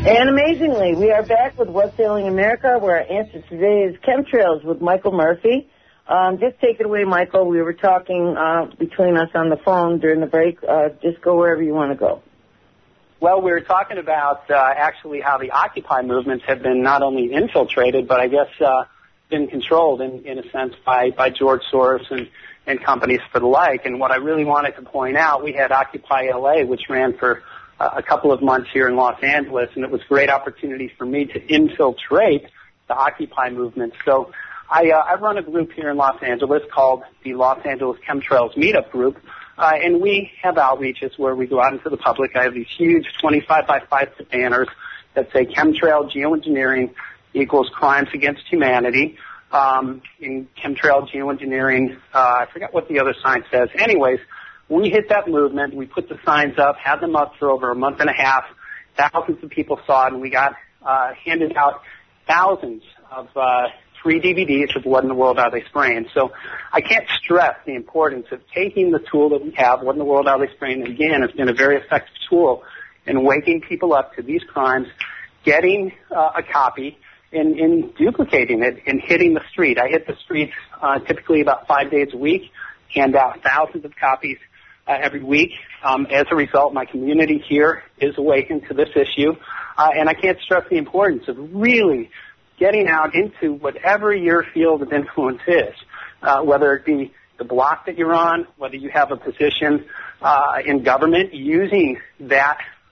And amazingly, we are back with What's Ailing America, where our answer today is chemtrails with Michael Murphy. Just take it away, Michael. We were talking between us on the phone during the break. Just go wherever you want to go. Well, we were talking about actually how the Occupy movements have been not only infiltrated, but I guess been controlled in a sense by George Soros and companies for the like. And what I really wanted to point out, we had Occupy LA, which ran for a couple of months here in Los Angeles, and it was a great opportunity for me to infiltrate the Occupy movement. So I run a group here in Los Angeles called the Los Angeles Chemtrails Meetup Group, and we have outreaches where we go out into the public. I have these huge 25 by 5 foot banners that say chemtrail geoengineering equals crimes against humanity. In chemtrail geoengineering, I forgot what the other sign says. Anyways, we hit that movement. We put the signs up, had them up for over a month and a half. Thousands of people saw it, and we got handed out thousands of free DVDs of What in the World Are They Spraying. So I can't stress the importance of taking the tool that we have, What in the World Are They Spraying. Again, it's been a very effective tool in waking people up to these crimes, getting a copy, and duplicating it and hitting the street. I hit the streets typically about 5 days a week, hand out thousands of copies every week. As a result, my community here is awakened to this issue, and I can't stress the importance of really getting out into whatever your field of influence is, whether it be the block that you're on, whether you have a position in government, using that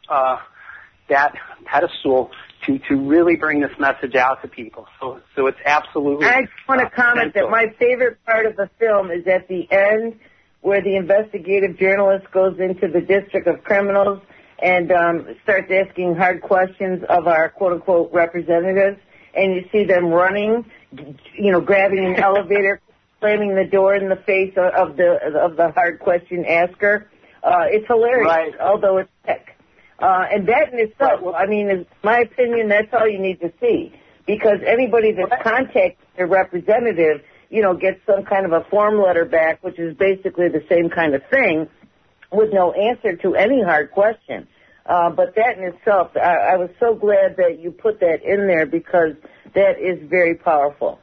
pedestal to really bring this message out to people. So it's absolutely. I just want to comment that my favorite part of the film is at the end, where the investigative journalist goes into the District of Criminals and starts asking hard questions of our quote-unquote representatives, and you see them running, grabbing an elevator, slamming the door in the face of the hard question asker. It's hilarious, right, although it's sick. And that in itself, in my opinion, that's all you need to see, because anybody that's contacted their representative, gets some kind of a form letter back, which is basically the same kind of thing, with no answer to any hard question. But that in itself, I was so glad that you put that in there, because that is very powerful.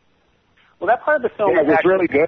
Well, that part of the film was really good.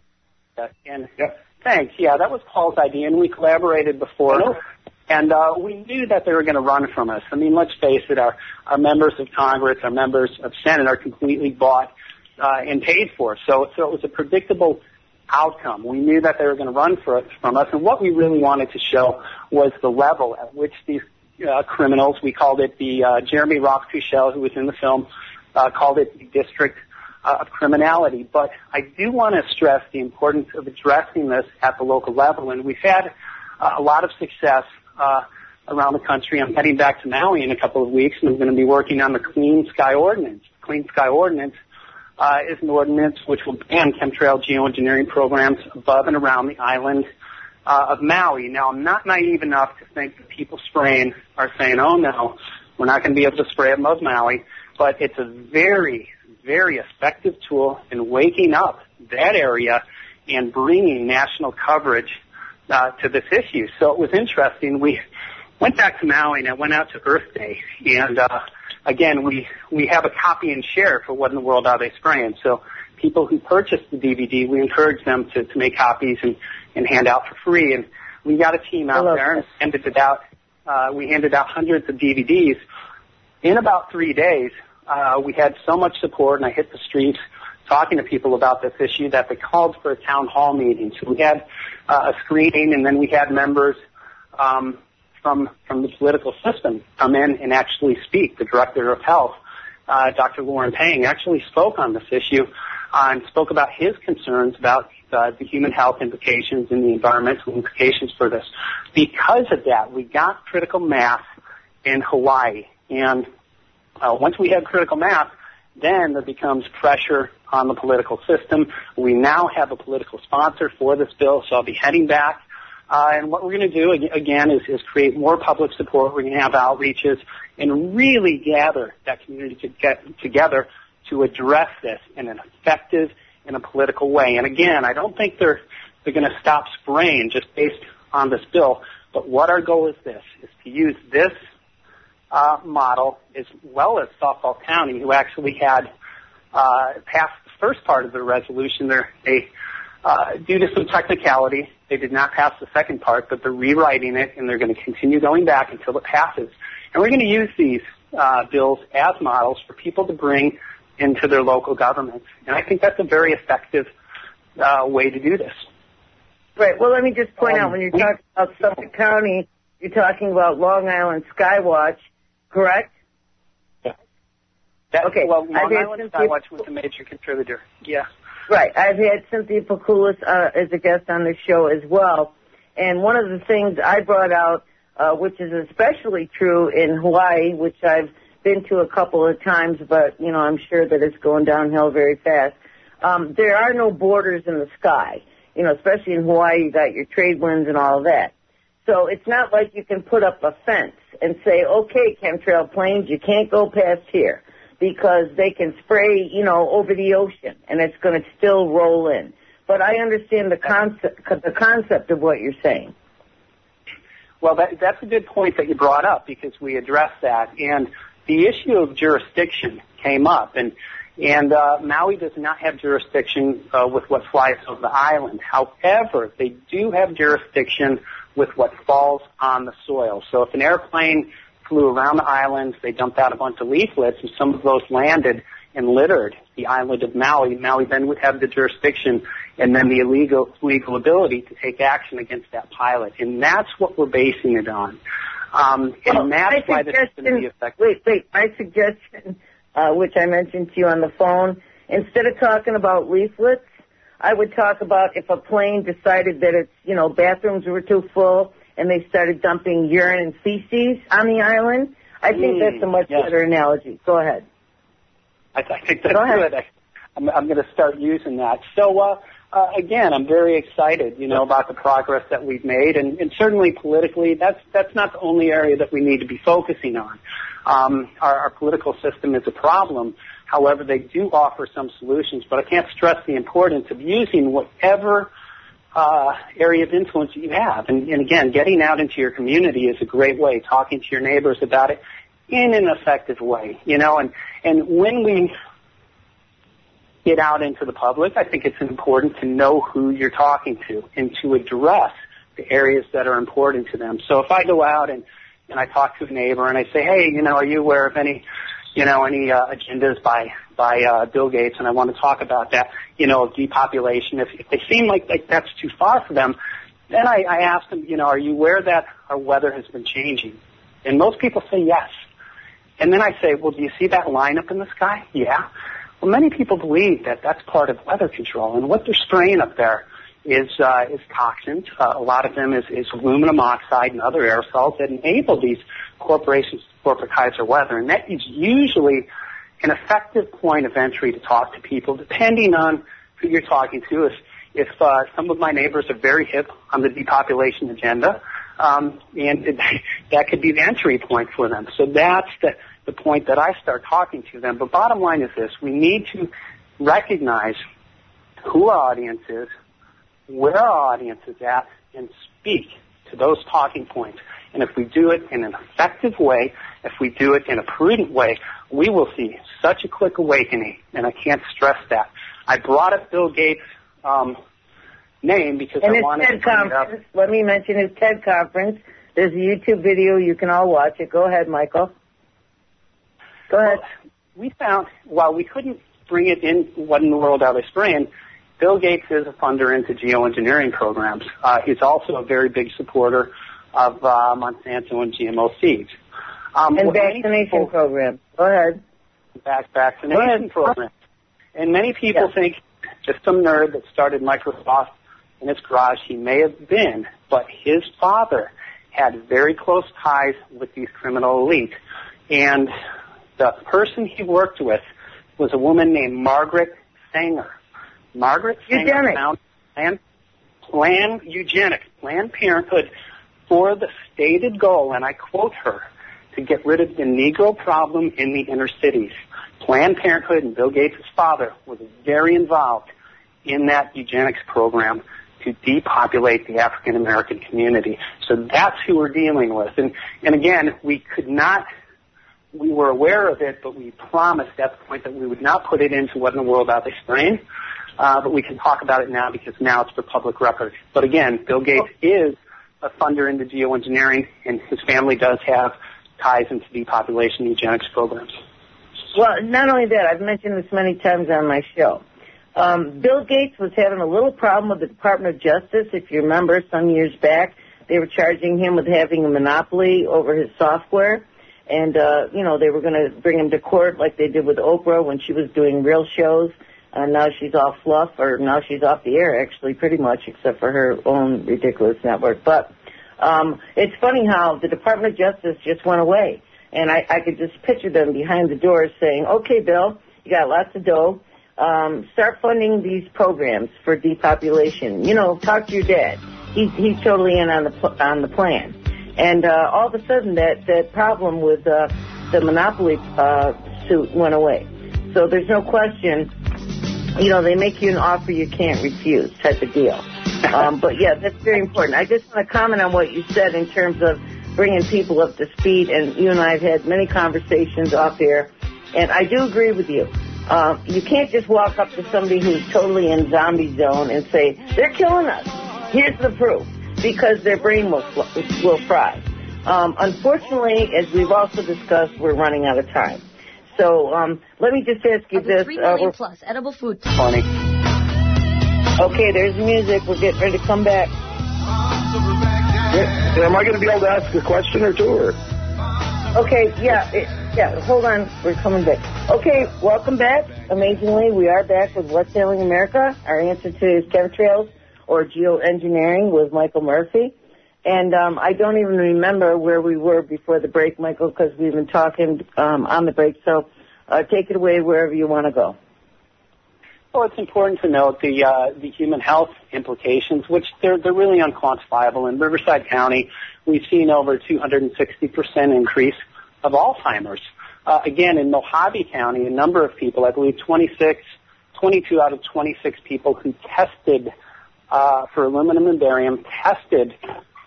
And thanks. Yeah, that was Paul's idea, and we collaborated before. And we knew that they were going to run from us. I mean, let's face it, our members of Congress, our members of Senate are completely bought and paid for. So it was a predictable outcome. We knew that they were going to run from us, and what we really wanted to show was the level at which these criminals, we called it the Jeremy Roth-Kuchel, who was in the film, called it the District of Criminality. But I do want to stress the importance of addressing this at the local level, and we've had a lot of success around the country. I'm heading back to Maui in a couple of weeks, and I'm going to be working on the Clean Sky Ordinance. Clean Sky Ordinance is an ordinance which will ban chemtrail geoengineering programs above and around the island of Maui. Now, I'm not naive enough to think that people spraying are saying, oh, no, we're not going to be able to spray above Maui, but it's a very, very effective tool in waking up that area and bringing national coverage to this issue. So it was interesting. We went back to Maui, and I went out to Earth Day, and again, we have a copy and share for What in the World Are They Spraying. So people who purchase the DVD, we encourage them to make copies and hand out for free. And we got a team out there and handed it out. We handed out hundreds of DVDs. In about 3 days, we had so much support, and I hit the streets talking to people about this issue that they called for a town hall meeting. So we had a screening, and then we had members from the political system come in and actually speak. The director of health, Dr. Lauren Pang, actually spoke on this issue and spoke about his concerns about the human health implications and the environmental implications for this. Because of that, we got critical mass in Hawaii. And once we had critical mass, then there becomes pressure on the political system. We now have a political sponsor for this bill, so I'll be heading back. And what we're going to do, again, is create more public support. We're going to have outreaches and really gather that community together to address this in an effective and a political way. And again, I don't think they're going to stop spraying just based on this bill. But what our goal is to use this model, as well as Suffolk County, who actually had passed the first part of the resolution. They due to some technicality, they did not pass the second part, but they're rewriting it, and they're going to continue going back until it passes. And we're going to use these bills as models for people to bring into their local governments. And I think that's a very effective way to do this. Right. Well, let me just point out, when you're talking about Suffolk County, you're talking about Long Island Skywatch, correct? Yeah. Okay. Well, Long Island Skywatch was a major contributor. Yeah. Right. I've had Cynthia Pakoulis as a guest on the show as well. And one of the things I brought out, which is especially true in Hawaii, which I've been to a couple of times, but, you know, I'm sure that it's going downhill very fast. There are no borders in the sky. You know, especially in Hawaii, you got your trade winds and all of that. So it's not like you can put up a fence and say, okay, chemtrail planes, you can't go past here, because they can spray, you know, over the ocean, and it's going to still roll in. But I understand the concept of what you're saying. Well, that's a good point that you brought up, because we addressed that. And the issue of jurisdiction came up. And Maui does not have jurisdiction with what flies over the island. However, they do have jurisdiction with what falls on the soil. So if an airplane flew around the island, they dumped out a bunch of leaflets, and some of those landed and littered the island of Maui, Maui then would have the jurisdiction and then the legal ability to take action against that pilot. And that's what we're basing it on. And that's why this is going to be effective. Wait, my suggestion, which I mentioned to you on the phone, instead of talking about leaflets, I would talk about if a plane decided that its, you know, bathrooms were too full and they started dumping urine and feces on the island. I think that's a much better analogy. Go ahead. I think that's good. I'm going to start using that. So, again, I'm very excited, you know, about the progress that we've made, and certainly politically, that's not the only area that we need to be focusing on. Our political system is a problem. However, they do offer some solutions, but I can't stress the importance of using whatever area of influence you have. And again, getting out into your community is a great way, talking to your neighbors about it in an effective way, you know, and when we get out into the public, I think it's important to know who you're talking to and to address the areas that are important to them. So if I go out and I talk to a neighbor and I say, hey, you know, are you aware of any agendas by Bill Gates, and I want to talk about that, you know, depopulation. If they seem like that's too far for them, then I ask them, you know, are you aware that our weather has been changing? And most people say yes. And then I say, well, do you see that line up in the sky? Yeah. Well, many people believe that that's part of weather control, and what they're spraying up there is toxins. A lot of them is aluminum oxide and other aerosols that enable these corporations to corporatize their weather, and that is usually an effective point of entry to talk to people, depending on who you're talking to. If some of my neighbors are very hip on the depopulation agenda, and that could be the entry point for them. So that's the point that I start talking to them. But bottom line is this: we need to recognize who our audience is, where our audience is at, and speak to those talking points. And if we do it in an effective way, if we do it in a prudent way, we will see such a quick awakening, and I can't stress that. I brought up Bill Gates' name because I wanted to bring it up. Let me mention his TED conference. There's a YouTube video. You can all watch it. Go ahead, Michael. Go ahead. Well, we found, while we couldn't bring it in, what in the world are they spraying, Bill Gates is a funder into geoengineering programs. He's also a very big supporter of Monsanto and GMO seeds. And vaccination program. Go ahead. Vaccination program. And many people think just some nerd that started Microsoft in his garage, he may have been, but his father had very close ties with these criminal elites. And the person he worked with was a woman named Margaret Sanger. Margaret Sanger found Planned Parenthood for the stated goal, and I quote her, to get rid of the Negro problem in the inner cities. Planned Parenthood and Bill Gates' father was very involved in that eugenics program to depopulate the African American community. So that's who we're dealing with. And again, we could not we were aware of it, but we promised at the point that we would not put it into What in the World Are They Spraying? But we can talk about it now because now it's for public record. But again, Bill Gates is a funder into geoengineering, and his family does have ties into depopulation eugenics programs. Well, not only that, I've mentioned this many times on my show. Bill Gates was having a little problem with the Department of Justice. If you remember, some years back, they were charging him with having a monopoly over his software. And, they were going to bring him to court like they did with Oprah when she was doing real shows. Now she's off fluff, or now she's off the air, actually, pretty much, except for her own ridiculous network. But it's funny how the Department of Justice just went away. And I could just picture them behind the doors saying, okay, Bill, you got lots of dough. Start funding these programs for depopulation. Talk to your dad. He's totally in on the plan. And all of a sudden, that problem with the monopoly suit went away. So there's no question. They make you an offer you can't refuse type of deal. But yeah, that's very important. I just want to comment on what you said in terms of bringing people up to speed. And you and I have had many conversations off air, and I do agree with you. You can't just walk up to somebody who's totally in zombie zone and say, they're killing us. Here's the proof. Because their brain will fry. Unfortunately, as we've also discussed, we're running out of time. So let me just ask you this. 3 million plus edible food. Funny. Okay, there's music. We're getting ready to come back. Am I going to be able to ask a question or two? Or? Okay, yeah. Hold on. We're coming back. Okay, welcome back. Amazingly, we are back with What's Ailing America. Our answer to is chemtrails or geoengineering with Michael Murphy. And I don't even remember where we were before the break, Michael, because we've been talking on the break. So take it away wherever you want to go. Well, it's important to note the human health implications, which they're really unquantifiable. In Riverside County, we've seen over 260% increase of Alzheimer's. Again, in Mojave County, a number of people, I believe 22 out of 26 people who tested for aluminum and barium tested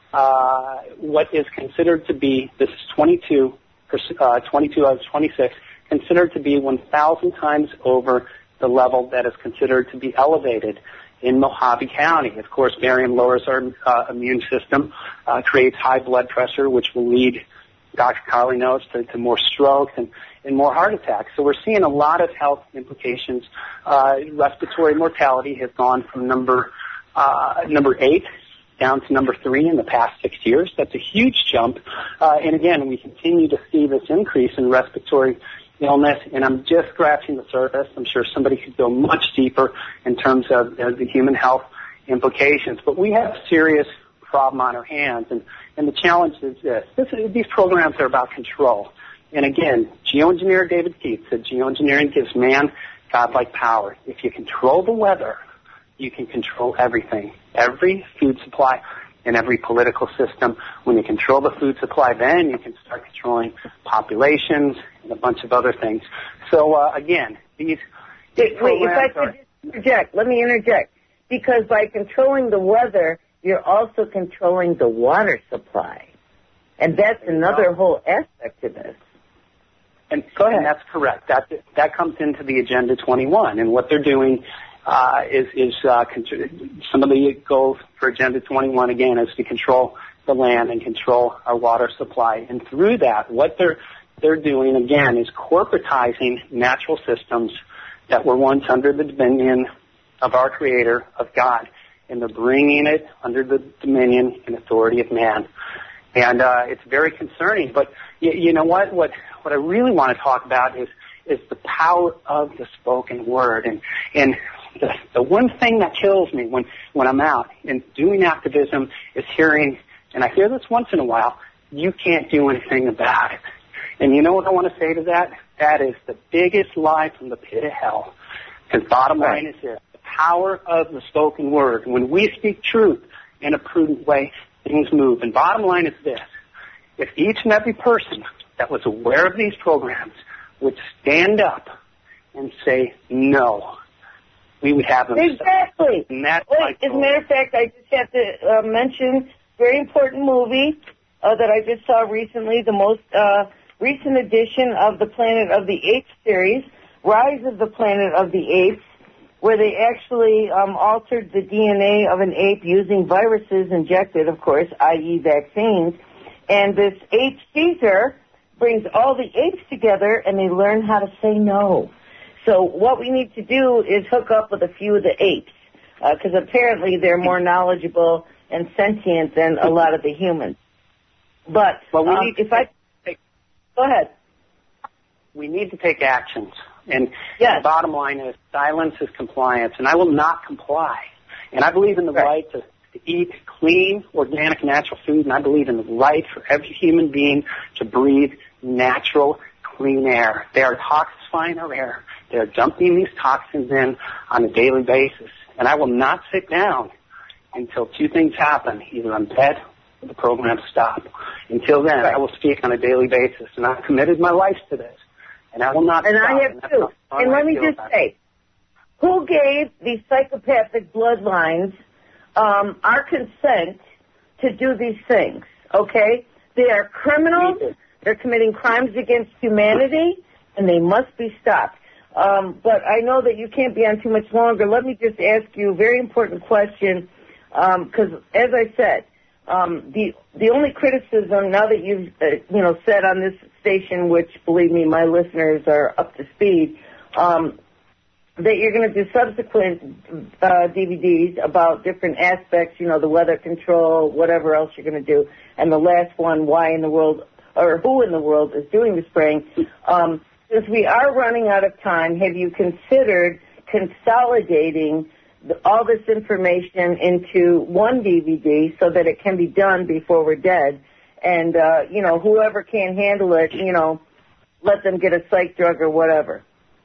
what is considered to be, this is 22 out of 26, considered to be 1,000 times over the level that is considered to be elevated in Mojave County. Of course, barium lowers our immune system, creates high blood pressure, which will lead, Dr. Carley knows, to more strokes and more heart attacks. So we're seeing a lot of health implications. Respiratory mortality has gone from number 8 down to number 3 in the past 6 years. That's a huge jump. And again, we continue to see this increase in respiratory illness, and I'm just scratching the surface. I'm sure somebody could go much deeper in terms of the human health implications. But we have a serious problem on our hands, and the challenge is this. These programs are about control. And again, geoengineer David Keith said geoengineering gives man godlike power. If you control the weather, you can control everything, every food supply and every political system. When you control the food supply, then you can start controlling populations and a bunch of other things. So, again, these programs if I could just interject, let me interject. Because by controlling the weather, you're also controlling the water supply. And that's another whole aspect to this. And that's correct. That comes into the Agenda 21, and what they're doing is some of the goals for Agenda 21 again is to control the land and control our water supply. And through that, what they're doing again is corporatizing natural systems that were once under the dominion of our Creator, of God, and they're bringing it under the dominion and authority of man. And it's very concerning. But you know what? What I really want to talk about is the power of the spoken word. And the one thing that kills me when I'm out and doing activism is hearing, and I hear this once in a while, you can't do anything about it. And you know what I want to say to that? That is the biggest lie from the pit of hell. Because bottom line is this, the power of the spoken word. When we speak truth in a prudent way, things move. And bottom line is this, if each and every person that was aware of these programs would stand up and say no, we would have them. Exactly. And that's as a matter of fact, I just have to mention a very important movie that I just saw recently, the most recent edition of the Planet of the Apes series, Rise of the Planet of the Apes, where they actually altered the DNA of an ape using viruses injected, of course, i.e. vaccines. And this ape Caesar brings all the apes together, and they learn how to say no. So what we need to do is hook up with a few of the apes, because apparently they're more knowledgeable and sentient than a lot of the humans. But go ahead. We need to take actions. And yes. The bottom line is silence is compliance, and I will not comply. And I believe in the right to eat clean, organic, natural food, and I believe in the right for every human being to breathe natural, clean air. They are toxifying our air. They are dumping these toxins in on a daily basis. And I will not sit down until two things happen. Either I'm dead or the program stops. Until then, I will speak on a daily basis, and I've committed my life to this. And I will not stop. And I have too. And let me just say, who gave these psychopathic bloodlines our consent to do these things, okay? They are criminals. They're committing crimes against humanity, and they must be stopped. But I know that you can't be on too much longer. Let me just ask you a very important question, because, as I said, the only criticism now that you've said on this station, which believe me, my listeners are up to speed, that you're going to do subsequent DVDs about different aspects, the weather control, whatever else you're going to do, and the last one, why in the world or who in the world is doing the spraying. Since we are running out of time, have you considered consolidating all this information into one DVD so that it can be done before we're dead? And, whoever can't handle it, let them get a psych drug or whatever.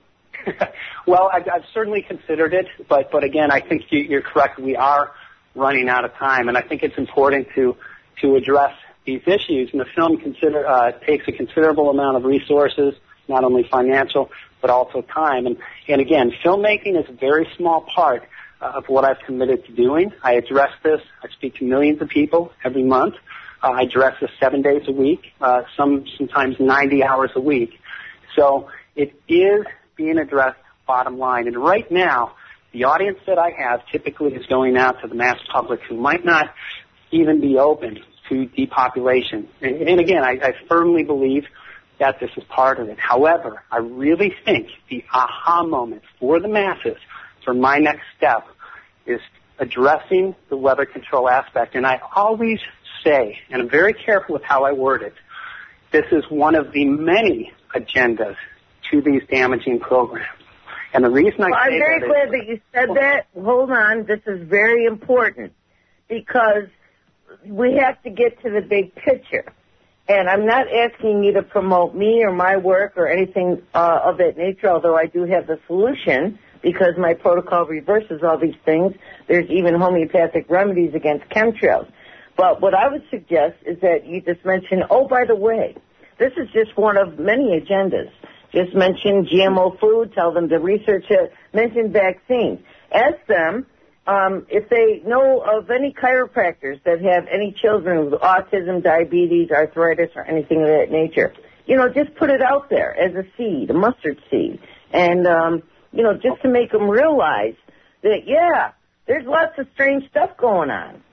Well, I've certainly considered it, but again, I think you're correct. We are running out of time, and I think it's important to address these issues. And the film takes a considerable amount of resources, not only financial, but also time. And again, filmmaking is a very small part of what I've committed to doing. I address this. I speak to millions of people every month. I address this 7 days a week, sometimes 90 hours a week. So it is being addressed, bottom line. And right now, the audience that I have typically is going out to the mass public who might not even be open to depopulation. And again, I firmly believe that this is part of it. However, I really think the aha moment for the masses, for my next step, is addressing the weather control aspect. And I always say, and I'm very careful with how I word it, this is one of the many agendas to these damaging programs. And the reason I'm very glad that you said that. Hold on. This is very important because we have to get to the big picture. And I'm not asking you to promote me or my work or anything of that nature, although I do have the solution because my protocol reverses all these things. There's even homeopathic remedies against chemtrails. But what I would suggest is that you just mention, oh, by the way, this is just one of many agendas. Just mention GMO food, tell them to research it, mention vaccines. Ask them if they know of any chiropractors that have any children with autism, diabetes, arthritis, or anything of that nature. Just put it out there as a seed, a mustard seed. And, just to make them realize that, yeah, there's lots of strange stuff going on.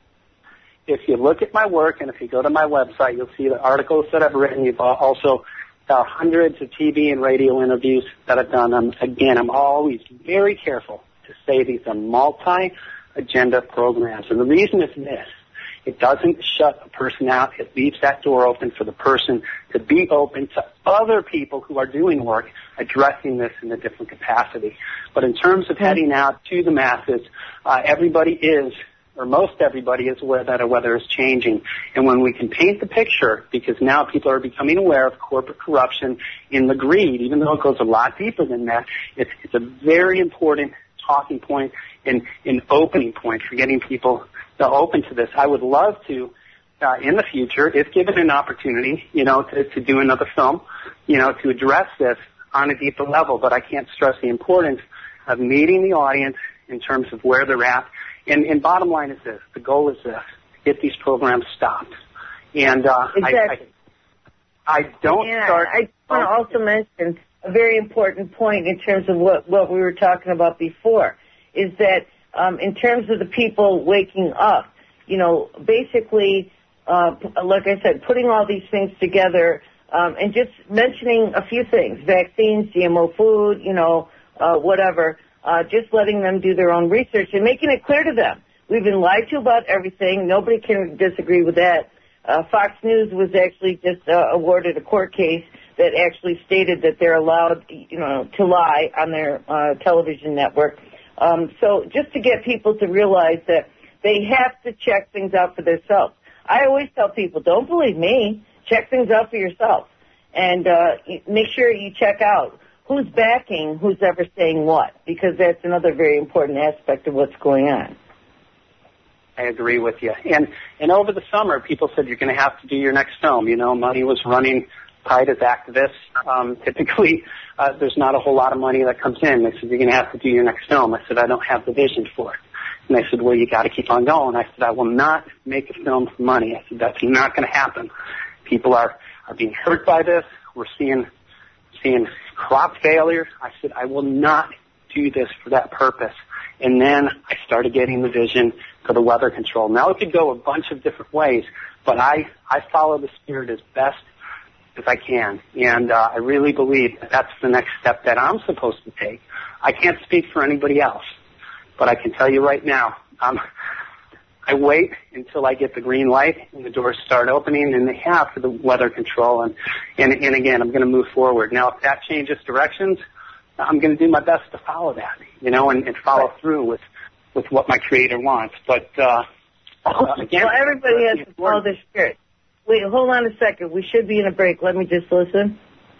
If you look at my work and if you go to my website, you'll see the articles that I've written. You've also hundreds of TV and radio interviews that I've done. Again, I'm always very careful to say these are multi-agenda programs. And the reason is this. It doesn't shut a person out. It leaves that door open for the person to be open to other people who are doing work addressing this in a different capacity. But in terms of heading out to the masses, everybody is, or most everybody is aware that our weather is changing. And when we can paint the picture, because now people are becoming aware of corporate corruption in the greed, even though it goes a lot deeper than that, it's a very important talking point and opening point for getting people open to this. I would love to, in the future, if given an opportunity, to do another film, to address this on a deeper level. But I can't stress the importance of meeting the audience in terms of where they're at. And bottom line is this. The goal is this. Get these programs stopped. And exactly. I don't start. I want to also mention a very important point in terms of what we were talking about before, is that in terms of the people waking up, basically, like I said, putting all these things together and just mentioning a few things, vaccines, GMO food, whatever, just letting them do their own research and making it clear to them. We've been lied to about everything. Nobody can disagree with that. Fox News was actually just awarded a court case that actually stated that they're allowed, to lie on their television network. So just to get people to realize that they have to check things out for themselves. I always tell people, don't believe me. Check things out for yourself. And make sure you check out who's backing who's ever saying what, because that's another very important aspect of what's going on. I agree with you. And over the summer, people said you're going to have to do your next film. Money was running tight as activists. Typically, there's not a whole lot of money that comes in. They said, you're going to have to do your next film. I said, I don't have the vision for it. And they said, well, you got to keep on going. I said, I will not make a film for money. I said, that's not going to happen. People are being hurt by this. We're seeing crop failure. I said, I will not do this for that purpose. And then I started getting the vision for the weather control. Now it could go a bunch of different ways, but I follow the spirit as best as I can. And I really believe that that's the next step that I'm supposed to take. I can't speak for anybody else, but I can tell you right now, I wait until I get the green light and the doors start opening, and they have for the weather control. And again, I'm going to move forward. Now, if that changes directions, I'm going to do my best to follow that, and follow through with what my creator wants. But again, well, everybody has to follow their spirit. Wait, hold on a second. We should be in a break. Let me just listen.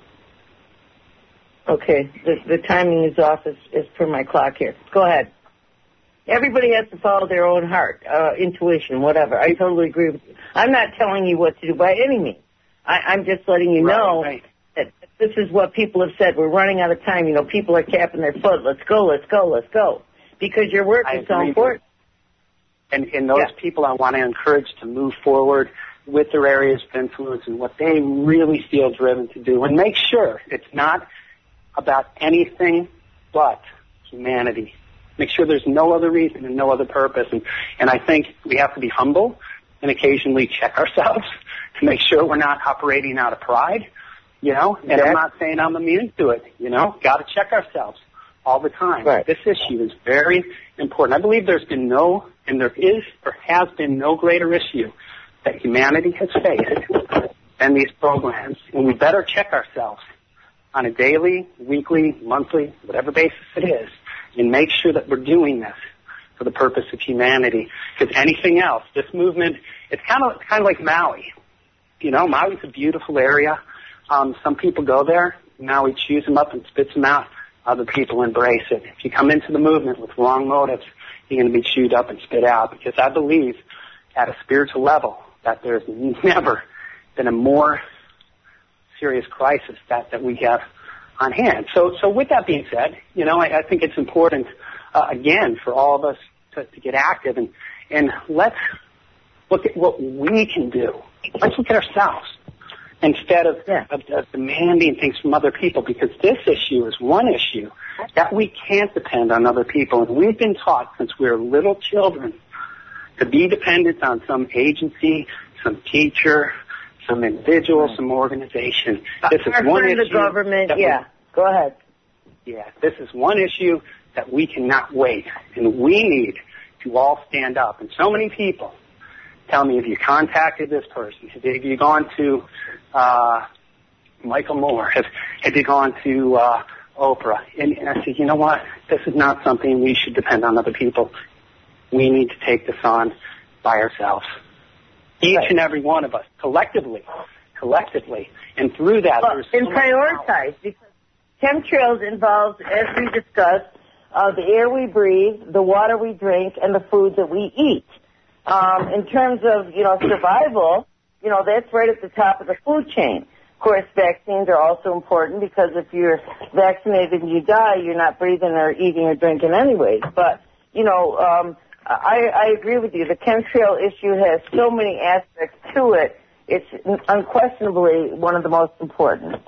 Okay, the timing is off as per my clock here. Go ahead. Everybody has to follow their own heart, intuition, whatever. I totally agree with you. I'm not telling you what to do by any means. I'm just letting you know that this is what people have said. We're running out of time. People are tapping their foot. Let's go. Because your work is so important. And those people I want to encourage to move forward with their areas of influence and what they really feel driven to do. And make sure it's not about anything but humanity. Make sure there's no other reason and no other purpose. And I think we have to be humble and occasionally check ourselves to make sure we're not operating out of pride, And I'm not saying I'm immune to it, Got to check ourselves all the time. Right. This issue is very important. I believe there has been no greater issue that humanity has faced than these programs. And we better check ourselves on a daily, weekly, monthly, whatever basis it is, and make sure that we're doing this for the purpose of humanity. Because anything else, this movement, it's kind of like Maui. Maui's a beautiful area. Some people go there. Maui chews them up and spits them out. Other people embrace it. If you come into the movement with wrong motives, you're going to be chewed up and spit out. Because I believe at a spiritual level that there's never been a more serious crisis that we have on hand. So with that being said, I think it's important, again, for all of us to get active and let's look at what we can do. Let's look at ourselves instead of demanding things from other people, because this issue is one issue that we can't depend on other people. And we've been taught since we were little children to be dependent on some agency, some teacher, some individual, some organization. This is one issue. The government, go ahead. Yeah, this is one issue that we cannot wait, and we need to all stand up. And so many people tell me, have you contacted this person? Have you gone to Michael Moore? Have you gone to Oprah? And I said, you know what? This is not something we should depend on other people. We need to take this on by ourselves. Each and every one of us, collectively, and through that, and prioritize, because chemtrails involves, as we discussed, the air we breathe, the water we drink, and the food that we eat. In terms of survival, that's right at the top of the food chain. Of course, vaccines are also important, because if you're vaccinated and you die, you're not breathing or eating or drinking anyways. But I agree with you. The chemtrail issue has so many aspects to it, it's unquestionably one of the most important.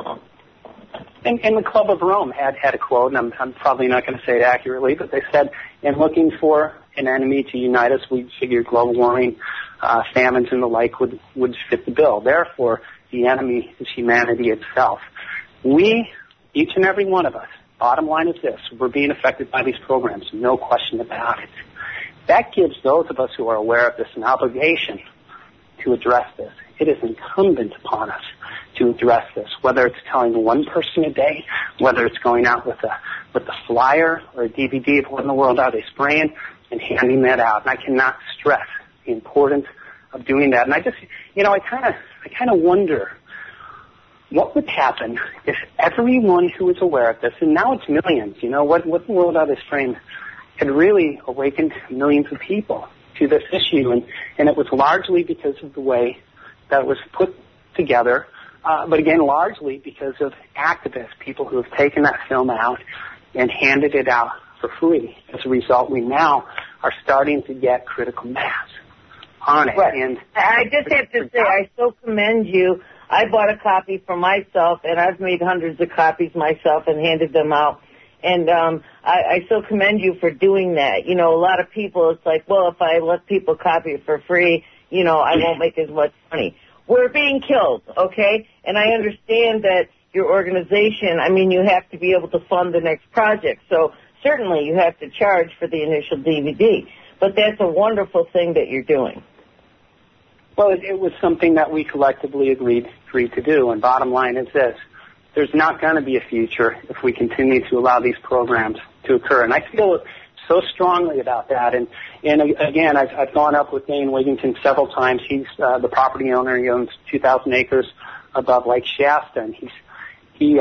And the Club of Rome had a quote, and I'm probably not going to say it accurately, but they said, in looking for an enemy to unite us, we figured global warming, famines, and the like would fit the bill. Therefore, the enemy is humanity itself. We, each and every one of us, bottom line is this, we're being affected by these programs, no question about it. That gives those of us who are aware of this an obligation to address this. It is incumbent upon us to address this, whether it's telling one person a day, whether it's going out with a flyer or a DVD of what in the world are they spraying and handing that out. And I cannot stress the importance of doing that. And I just, I kind of wonder what would happen if everyone who is aware of this, and now it's millions, what in the world are they spraying, had really awakened millions of people to this issue. And it was largely because of the way that it was put together, but again, largely because of activists, people who have taken that film out and handed it out for free. As a result, we now are starting to get critical mass on it. Right. And I just have to say, I so commend you. I bought a copy for myself, and I've made hundreds of copies myself and handed them out. And I so commend you for doing that. A lot of people, it's like, well, if I let people copy it for free, I won't make as much money. We're being killed, okay? And I understand that your organization, you have to be able to fund the next project. So certainly you have to charge for the initial DVD. But that's a wonderful thing that you're doing. Well, it was something that we collectively agreed to do. And bottom line is this. There's not going to be a future if we continue to allow these programs to occur. And I feel so strongly about that. And again, I've gone up with Dane Wigington several times. He's the property owner. He owns 2,000 acres above Lake Shasta. And he's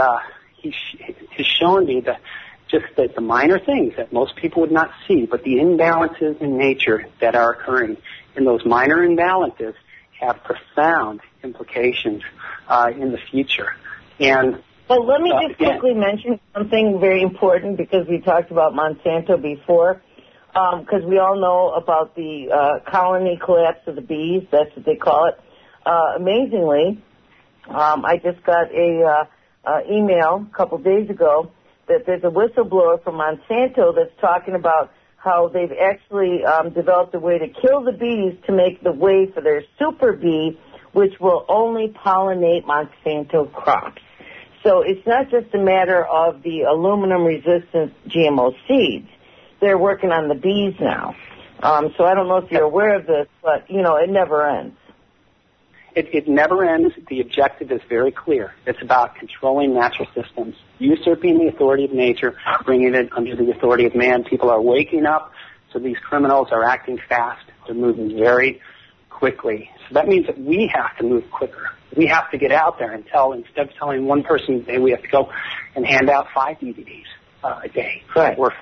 shown me the minor things that most people would not see, but the imbalances in nature that are occurring. And those minor imbalances have profound implications in the future. And well, let me just quickly mention something very important, because we talked about Monsanto before, because we all know about the colony collapse of the bees. That's what they call it. Amazingly, I just got a email a couple days ago that there's a whistleblower from Monsanto that's talking about how they've actually developed a way to kill the bees to make the way for their super bee, which will only pollinate Monsanto crops. So it's not just a matter of the aluminum-resistant GMO seeds. They're working on the bees now. So I don't know if you're aware of this, but, it never ends. It never ends. The objective is very clear. It's about controlling natural systems, usurping the authority of nature, bringing it under the authority of man. People are waking up, so these criminals are acting fast. They're moving very quickly. So that means that we have to move quicker. We have to get out there and instead of telling one person a day, we have to go and hand out 5 DVDs a day. Right. Or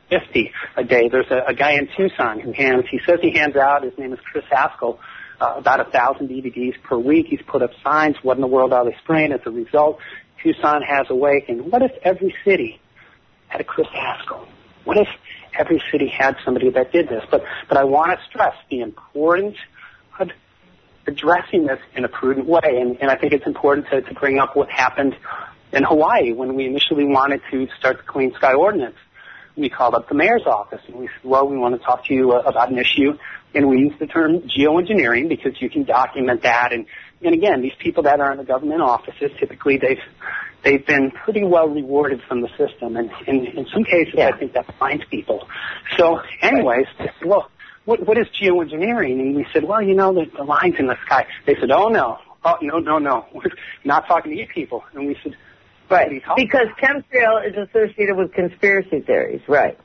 50 a day. There's a guy in Tucson he says he hands out, his name is Chris Haskell, about 1,000 DVDs per week. He's put up signs, what in the world are they spraying? As a result, Tucson has awakened. What if every city had a Chris Haskell? What if every city had somebody that did this? But I want to stress the importance of addressing this in a prudent way. And I think it's important to bring up what happened in Hawaii when we initially wanted to start the Clean Sky Ordinance. We called up the mayor's office and we said, well, we want to talk to you about an issue. And we used the term geoengineering because you can document that. And again, these people that are in the government offices, typically they've been pretty well rewarded from the system. And in some cases, I think that finds people. So anyways, well, what is geoengineering? And we said, well, the lines in the sky. They said, no. We're not talking to you people. And we said, right, because chemtrail is associated with conspiracy theories, right?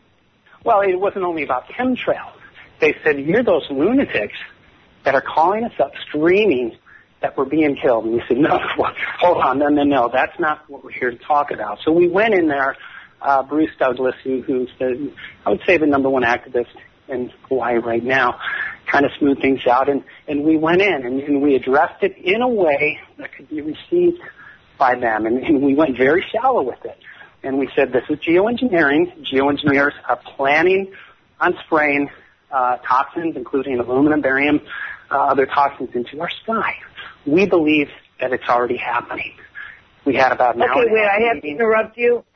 Well, it wasn't only about chemtrails. They said, you're those lunatics that are calling us up screaming that we're being killed. And we said, no, hold on, no, that's not what we're here to talk about. So we went in there, Bruce Douglas, who's I would say the number one activist in Hawaii right now, kind of smoothed things out, and we went in and we addressed it in a way that could be received by them, and we went very shallow with it. And we said, this is geoengineering. Geoengineers are planning on spraying toxins, including aluminum, barium, other toxins into our sky. We believe that it's already happening. We had about an hour. Okay, wait, I have to interrupt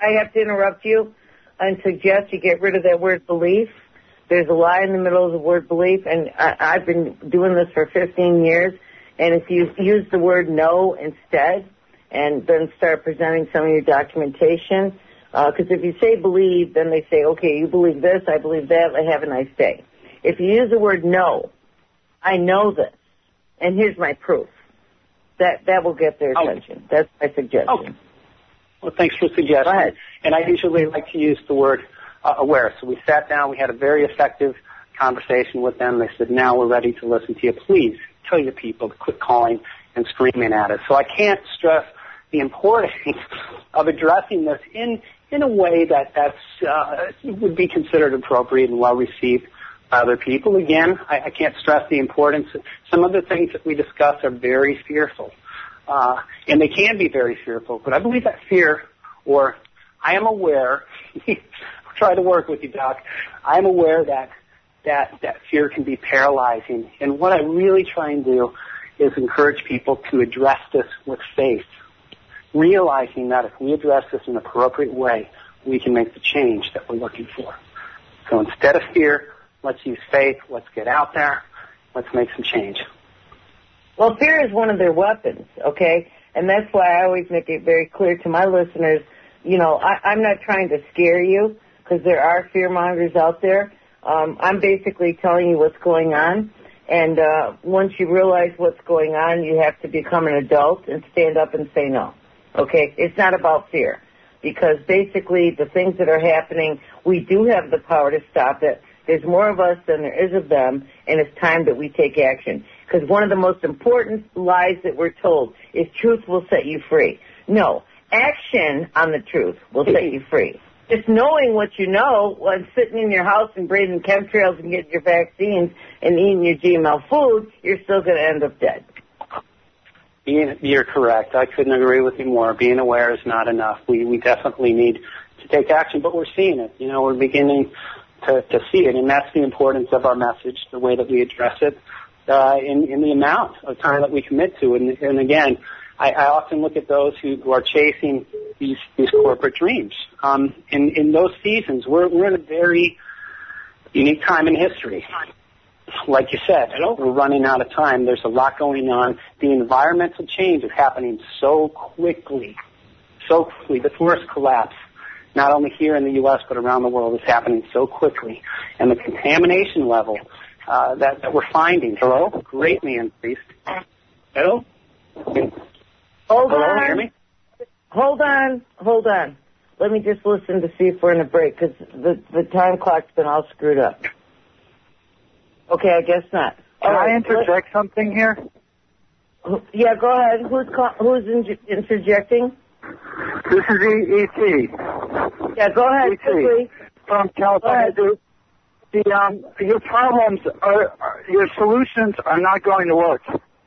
you and suggest you get rid of that word belief. There's a lie in the middle of the word belief, and I've been doing this for 15 years, and if you use the word no instead and then start presenting some of your documentation, because if you say believe, then they say, okay, you believe this, I believe that, have a nice day. If you use the word no, I know this, and here's my proof, that will get their attention. That's my suggestion. Okay. Well, thanks for the suggestion. Go ahead. And I usually like to use the word aware. So we sat down, we had a very effective conversation with them. They said, now we're ready to listen to you. Please tell your people to quit calling and screaming at us. So I can't stress the importance of addressing this in a way that's would be considered appropriate and well received by other people. Again, I can't stress the importance. Some of the things that we discuss are very fearful, and they can be very fearful. But I believe that fear, or I am aware, try to work with you, Doc. I am aware that fear can be paralyzing. And what I really try and do is encourage people to address this with faith, realizing that if we address this in an appropriate way, we can make the change that we're looking for. So instead of fear, let's use faith. Let's get out there. Let's make some change. Well, fear is one of their weapons, okay? And that's why I always make it very clear to my listeners, you know, I'm not trying to scare you, because there are fear mongers out there. I'm basically telling you what's going on. And once you realize what's going on, you have to become an adult and stand up and say no. Okay? It's not about fear. Because basically the things that are happening, we do have the power to stop it. There's more of us than there is of them, and it's time that we take action. Because one of the most important lies that we're told is truth will set you free. No. Action on the truth will set you free. Just knowing what you know, when sitting in your house and breathing chemtrails and getting your vaccines and eating your GMO food, you're still going to end up dead. You're correct. I couldn't agree with you more. Being aware is not enough. We definitely need to take action, but we're seeing it. You know, we're beginning to see it, and that's the importance of our message, the way that we address it, in the amount of time that we commit to. And again, I often look at those who are chasing these corporate dreams. In those seasons, we're in a very unique time in history. Like you said, we're running out of time. There's a lot going on. The environmental change is happening so quickly. The forest collapse, not only here in the U.S. but around the world, is happening so quickly. And the contamination level that we're finding, greatly increased. Hello? Hold Hello, on. Hear me? Hold on. Let me just listen to see if we're in a break, because the time clock's been all screwed up. Okay, I guess not. Can I interject something here? Yeah, go ahead. Who's interjecting? This is E.T. Yeah, go ahead, quickly. From California. Your problems your solutions are not going to work.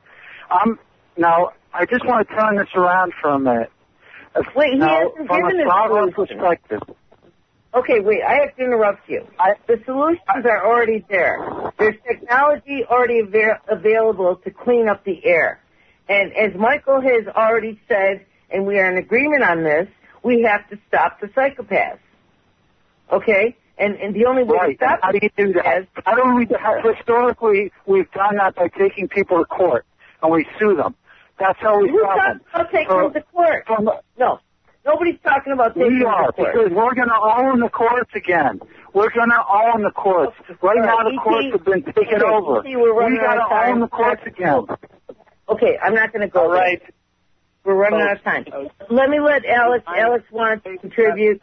Now, I just want to turn this around for a minute. Wait, he hasn't from given a problem perspective. Okay, wait, I have to interrupt you. The solutions are already there. There's technology already available to clean up the air. And as Michael has already said, and we are in agreement on this, we have to stop the psychopaths. Okay? And the only way to stop how do you do that? Historically, we've done that by taking people to court, and we sue them. That's how we stop them. Who's talking about taking them to court? No. Nobody's talking about taking them to court. Because we're going to own the courts again. We're going to own the courts. Right now the courts have been taken over. We got to own the courts again. Okay, I'm not going to go right. We're running out of time. Let me let Alex. Alex wants to contribute.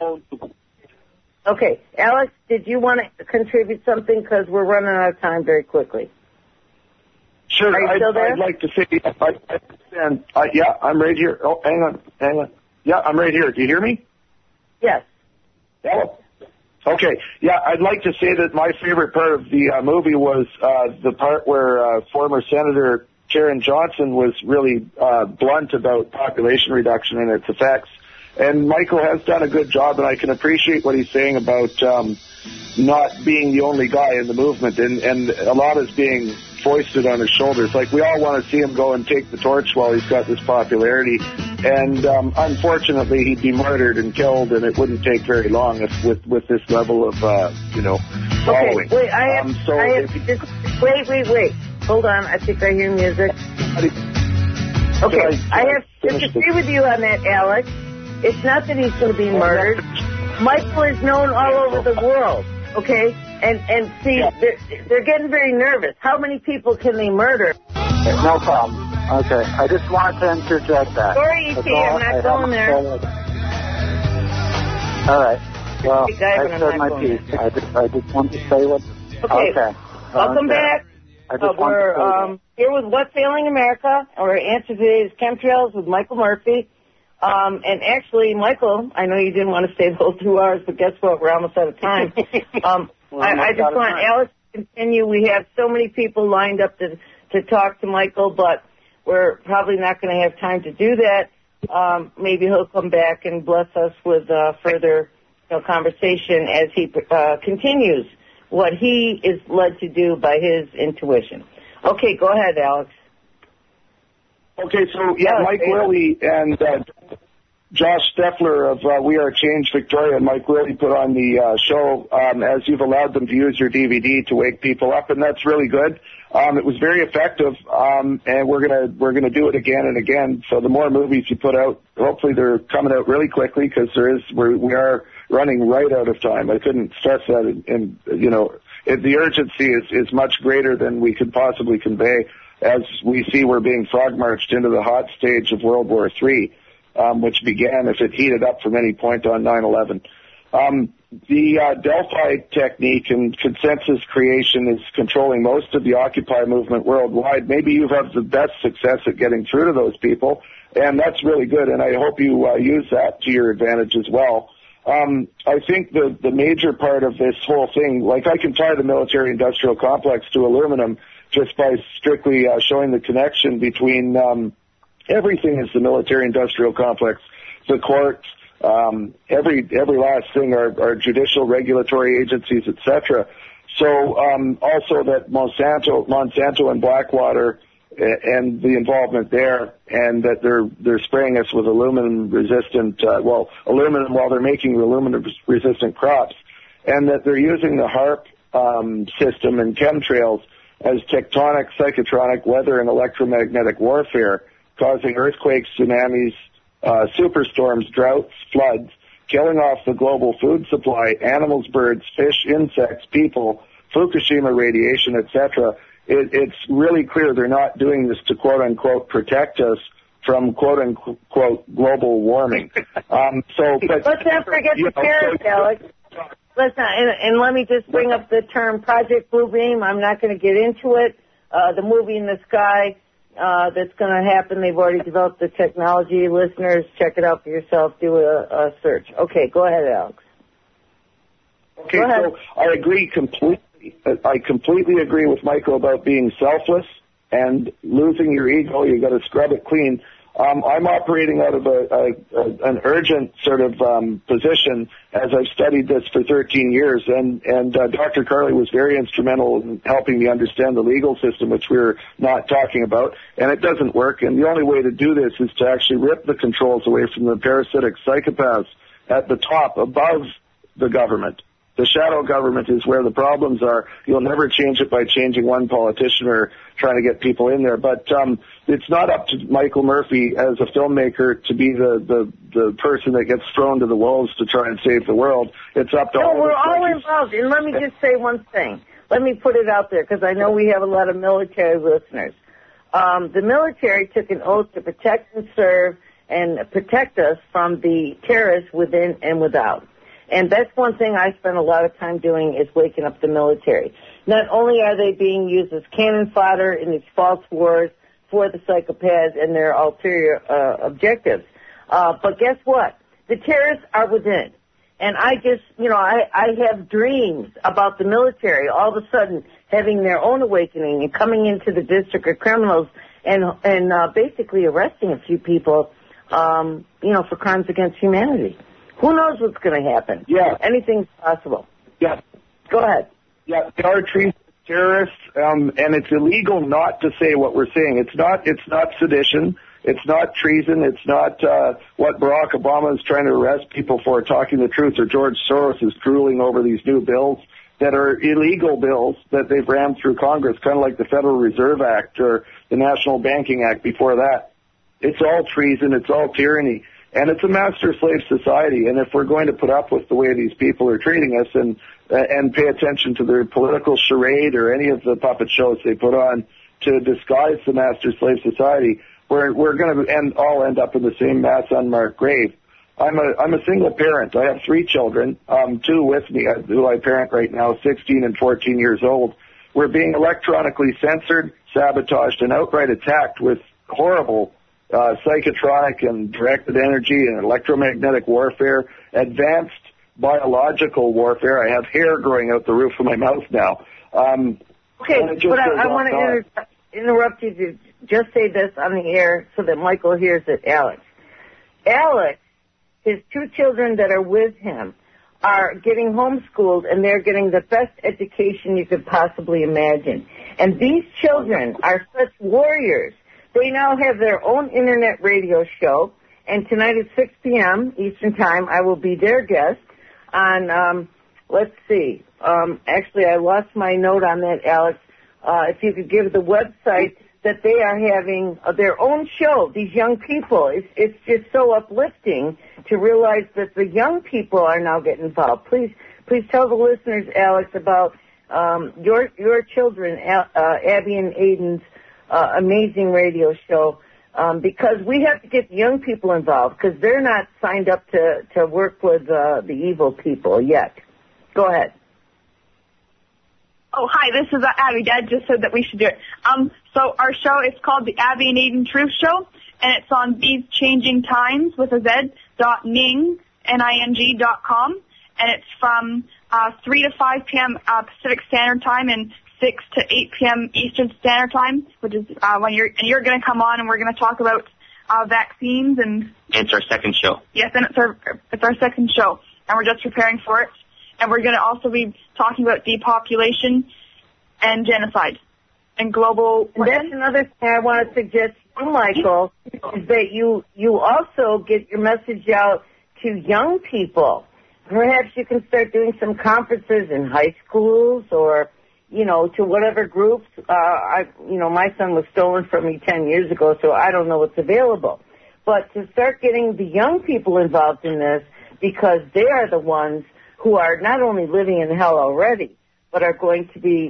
Okay, Alex, did you want to contribute something? Because we're running out of time very quickly. Sure. Are you still there? I'd like to say, yeah, I'm right here. Oh, hang on. Yeah, I'm right here. Do you hear me? Yes. Oh. Okay. Yeah, I'd like to say that my favorite part of the movie was the part where former Senator Karen Johnson was really blunt about population reduction and its effects. And Michael has done a good job, and I can appreciate what he's saying about not being the only guy in the movement, and a lot is being foisted on his shoulders. Like, we all want to see him go and take the torch while he's got this popularity. And unfortunately, he'd be murdered and killed, and it wouldn't take very long with this level of, following. Okay, wait. Hold on, I think I hear music. Okay, I have to disagree with you on that, Alex. It's not that he's going to be murdered. Michael is known all over the world, okay? And see, they're getting very nervous. How many people can they murder? No problem. Okay, I just wanted to interject that. Sorry, E.T., I'm not going there. All right. Well, I said my piece. I just wanted to say what... Okay. Welcome back. We're here with What's Ailing America. Our answer today is chemtrails with Michael Murphy. And actually, Michael, I know you didn't want to stay the whole 2 hours, but guess what? We're almost out of time. I just want Alex to continue. We have so many people lined up to talk to Michael, but we're probably not going to have time to do that. Maybe he'll come back and bless us with further conversation as he continues what he is led to do by his intuition. Okay, go ahead, Alex. Okay, so, Mike Willey and Josh Steffler of We Are Change Victoria and Mike Willey put on the show as you've allowed them to use your DVD to wake people up, and that's really good. It was very effective, and we're gonna do it again and again. So the more movies you put out, hopefully they're coming out really quickly, because we are running right out of time. I couldn't stress that, and the urgency is much greater than we could possibly convey. As we see, we're being frog-marched into the hot stage of World War III, which began, if it heated up from any point, on 9/11. The Delphi technique and consensus creation is controlling most of the Occupy movement worldwide. Maybe you have the best success at getting through to those people, and that's really good, and I hope you use that to your advantage as well. I think the major part of this whole thing, like, I can tie the military-industrial complex to aluminum just by strictly showing the connection between everything is the military-industrial complex, the courts, every last thing, our judicial regulatory agencies, etc. So also that Monsanto and Blackwater and the involvement there, and that they're spraying us with aluminum-resistant, aluminum while they're making aluminum-resistant crops, and that they're using the HAARP system and chemtrails as tectonic, psychotronic, weather, and electromagnetic warfare, causing earthquakes, tsunamis, superstorms, droughts, floods, killing off the global food supply, animals, birds, fish, insects, people, Fukushima radiation, etc. It's really clear they're not doing this to quote-unquote protect us from quote-unquote global warming. But let's not forget the terrorists, Alex. Let's not, and let me just bring up the term Project Bluebeam. I'm not going to get into it. The movie in the sky that's going to happen. They've already developed the technology. Listeners, check it out for yourself. Do a search. Okay, go ahead, Alex. Okay, so I agree completely. I completely agree with Michael about being selfless and losing your ego. You got to scrub it clean. I'm operating out of an urgent sort of position, as I've studied this for 13 years, and Dr. Carley was very instrumental in helping me understand the legal system, which we're not talking about, and it doesn't work. And the only way to do this is to actually rip the controls away from the parasitic psychopaths at the top, above the government. The shadow government is where the problems are. You'll never change it by changing one politician or trying to get people in there. But it's not up to Michael Murphy as a filmmaker to be the person that gets thrown to the wolves to try and save the world. It's up to all of us. No, we're all involved. And let me just say one thing. Let me put it out there, because I know we have a lot of military listeners. The military took an oath to protect and serve and protect us from the terrorists within and without. And that's one thing I spend a lot of time doing, is waking up the military. Not only are they being used as cannon fodder in these false wars for the psychopaths and their ulterior objectives, but guess what? The terrorists are within. And I just, I have dreams about the military all of a sudden having their own awakening and coming into the district of criminals and basically arresting a few people, for crimes against humanity. Who knows what's going to happen? Yeah. Anything's possible. Yeah. Go ahead. Yeah, there are treason terrorists, and it's illegal not to say what we're saying. It's not sedition. It's not treason. It's not what Barack Obama is trying to arrest people for, talking the truth, or George Soros is drooling over these new bills that are illegal bills that they've rammed through Congress, kind of like the Federal Reserve Act or the National Banking Act before that. It's all treason. It's all tyranny. And it's a master-slave society. And if we're going to put up with the way these people are treating us and pay attention to their political charade or any of the puppet shows they put on to disguise the master-slave society, we're going to all end up in the same mass unmarked grave. I'm a single parent. I have 3 children, 2 with me, who I parent right now, 16 and 14 years old. We're being electronically censored, sabotaged, and outright attacked with horrible psychotronic and directed energy and electromagnetic warfare, advanced biological warfare. I have hair growing out the roof of my mouth now. Okay, but I want to interrupt you to just say this on the air so that Michael hears it, Alex. Alex, his 2 children that are with him, are getting homeschooled, and they're getting the best education you could possibly imagine. And these children are such warriors. They now have their own internet radio show, and tonight at 6 p.m. Eastern Time, I will be their guest on, let's see. Actually, I lost my note on that, Alex. If you could give the website that they are having their own show, these young people. It's just so uplifting to realize that the young people are now getting involved. Please tell the listeners, Alex, about your children, Abby and Aiden's amazing radio show, because we have to get the young people involved because they're not signed up to work with the evil people yet. Go ahead. Oh, hi, this is Abby. Dad just said that we should do it. So our show is called the Abby and Aiden Truth Show, and it's on These Changing Times with a Z.ning, Ning.com, and it's from 3 to 5 p.m. Pacific Standard Time and 6 to 8 p.m. Eastern Standard Time, which is when you're going to come on, and we're going to talk about vaccines. And it's our second show. Yes, and it's our second show, and we're just preparing for it. And we're going to also be talking about depopulation and genocide and global. That's another thing I want to suggest to you, Michael, is that you also get your message out to young people. Perhaps you can start doing some conferences in high schools or, to whatever groups. My son was stolen from me 10 years ago, so I don't know what's available. But to start getting the young people involved in this, because they are the ones who are not only living in hell already, but are going to be,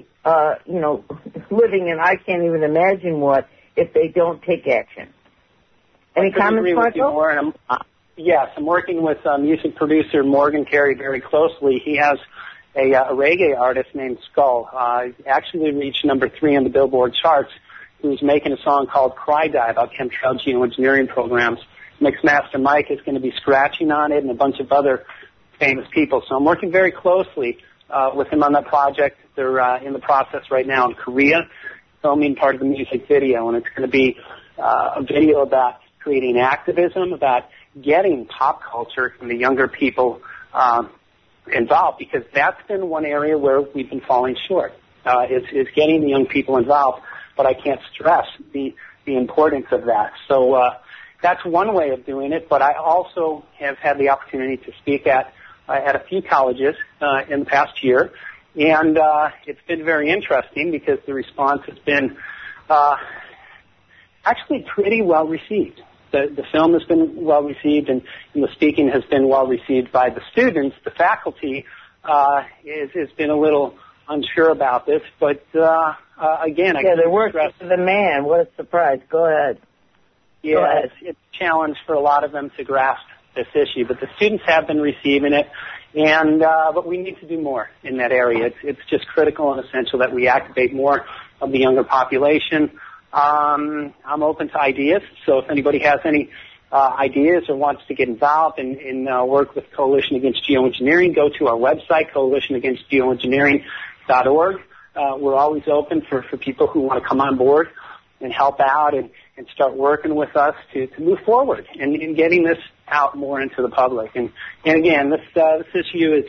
living in I can't even imagine what if they don't take action. Any comments, Michael? Yes, I'm working with music producer Morgan Carey very closely. He has a reggae artist named Skull. Actually reached number 3 on the Billboard charts, who's making a song called Cry Die about chemtrail geoengineering programs. Mixmaster Mike is going to be scratching on it, and a bunch of other famous people. So I'm working very closely with him on that project. They're in the process right now in Korea, filming part of the music video, and it's going to be a video about creating activism, about getting pop culture and the younger people involved, because that's been one area where we've been falling short, is getting the young people involved, but I can't stress the importance of that. So that's one way of doing it, but I also have had the opportunity to speak at a few colleges in the past year, and it's been very interesting because the response has been actually pretty well received. The film has been well received, and the speaking has been well received by the students. The faculty has been a little unsure about this, but again, they're working for the man. What a surprise! Go ahead. Yeah, it's a challenge for a lot of them to grasp this issue, but the students have been receiving it, and but we need to do more in that area. It's just critical and essential that we activate more of the younger population. I'm open to ideas, so if anybody has any ideas or wants to get involved in work with Coalition Against Geoengineering, go to our website, coalitionagainstgeoengineering.org. We're always open for people who want to come on board and help out and start working with us to move forward and getting this out more into the public. And again, this issue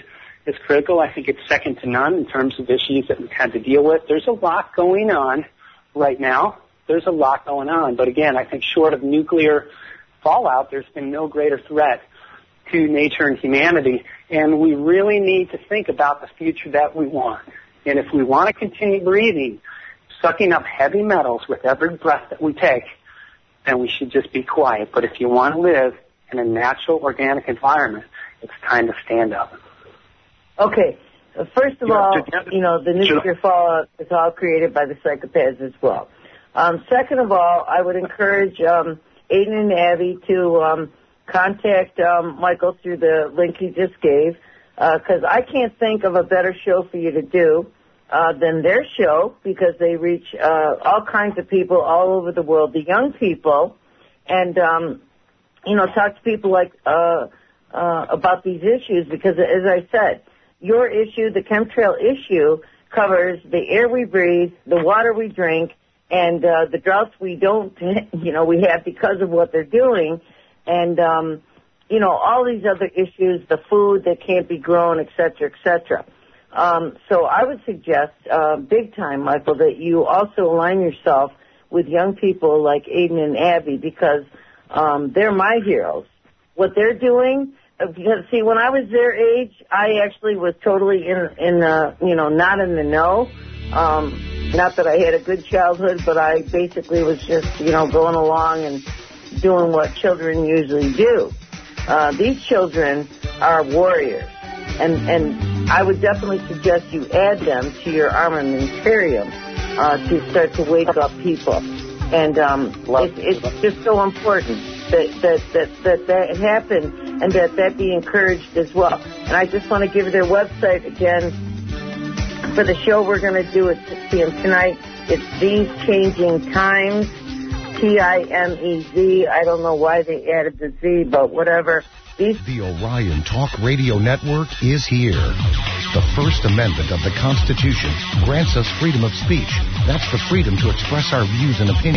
is critical. I think it's second to none in terms of issues that we've had to deal with. There's a lot going on right now. There's a lot going on. But again, I think short of nuclear fallout, there's been no greater threat to nature and humanity. And we really need to think about the future that we want. And if we want to continue breathing, sucking up heavy metals with every breath that we take, then we should just be quiet. But if you want to live in a natural, organic environment, it's time to stand up. Okay. First of all, the nuclear fallout is all created by the psychopaths as well. Second of all, I would encourage Aiden and Abby to contact Michael through the link he just gave, because I can't think of a better show for you to do than their show, because they reach all kinds of people all over the world, the young people, and, talk to people like about these issues, because, as I said, your issue, the chemtrail issue, covers the air we breathe, the water we drink, and the droughts we don't, we have because of what they're doing, and, all these other issues, the food that can't be grown, et cetera, et cetera. So I would suggest, big time, Michael, that you also align yourself with young people like Aiden and Abby, because they're my heroes. What they're doing, because, see, when I was their age, I actually was totally not in the know. Not that I had a good childhood, but I basically was just, going along and doing what children usually do. These children are warriors, and I would definitely suggest you add them to your armamentarium to start to wake up people. And it's just so important that happen and that be encouraged as well. And I just want to give their website again for the show we're going to do at 6 p.m. tonight. It's These Changing Times, TIMEZ. I don't know why they added the Z, but whatever. The Orion Talk Radio Network is here. The First Amendment of the Constitution grants us freedom of speech. That's the freedom to express our views and opinions.